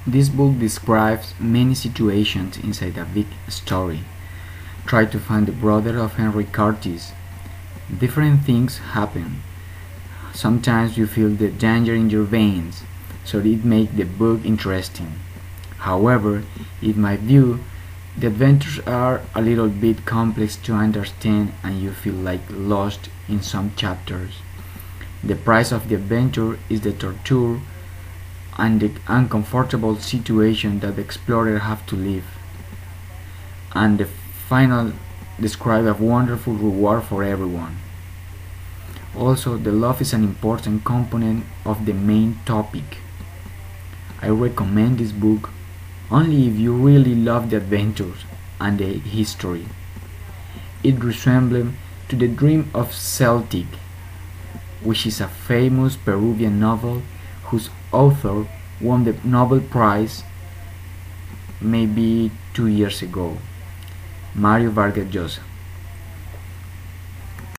This book describes many situations inside a big story. Try to find the brother of Henry Curtis. Different things happen. Sometimes you feel the danger in your veins, so it makes the book interesting. However, in my view, the adventures are a little bit complex to understand and you feel like lost in some chapters. The price of the adventure is the torture and the uncomfortable situation that the explorer have to live. And the final describe a wonderful reward for everyone. Also, the love is an important component of the main topic. I recommend this book only if you really love the adventures and the history. It resembles to The Dream of Celtic, which is a famous Peruvian novel whose author won the Nobel Prize maybe 2 years ago, Mario Vargas Llosa.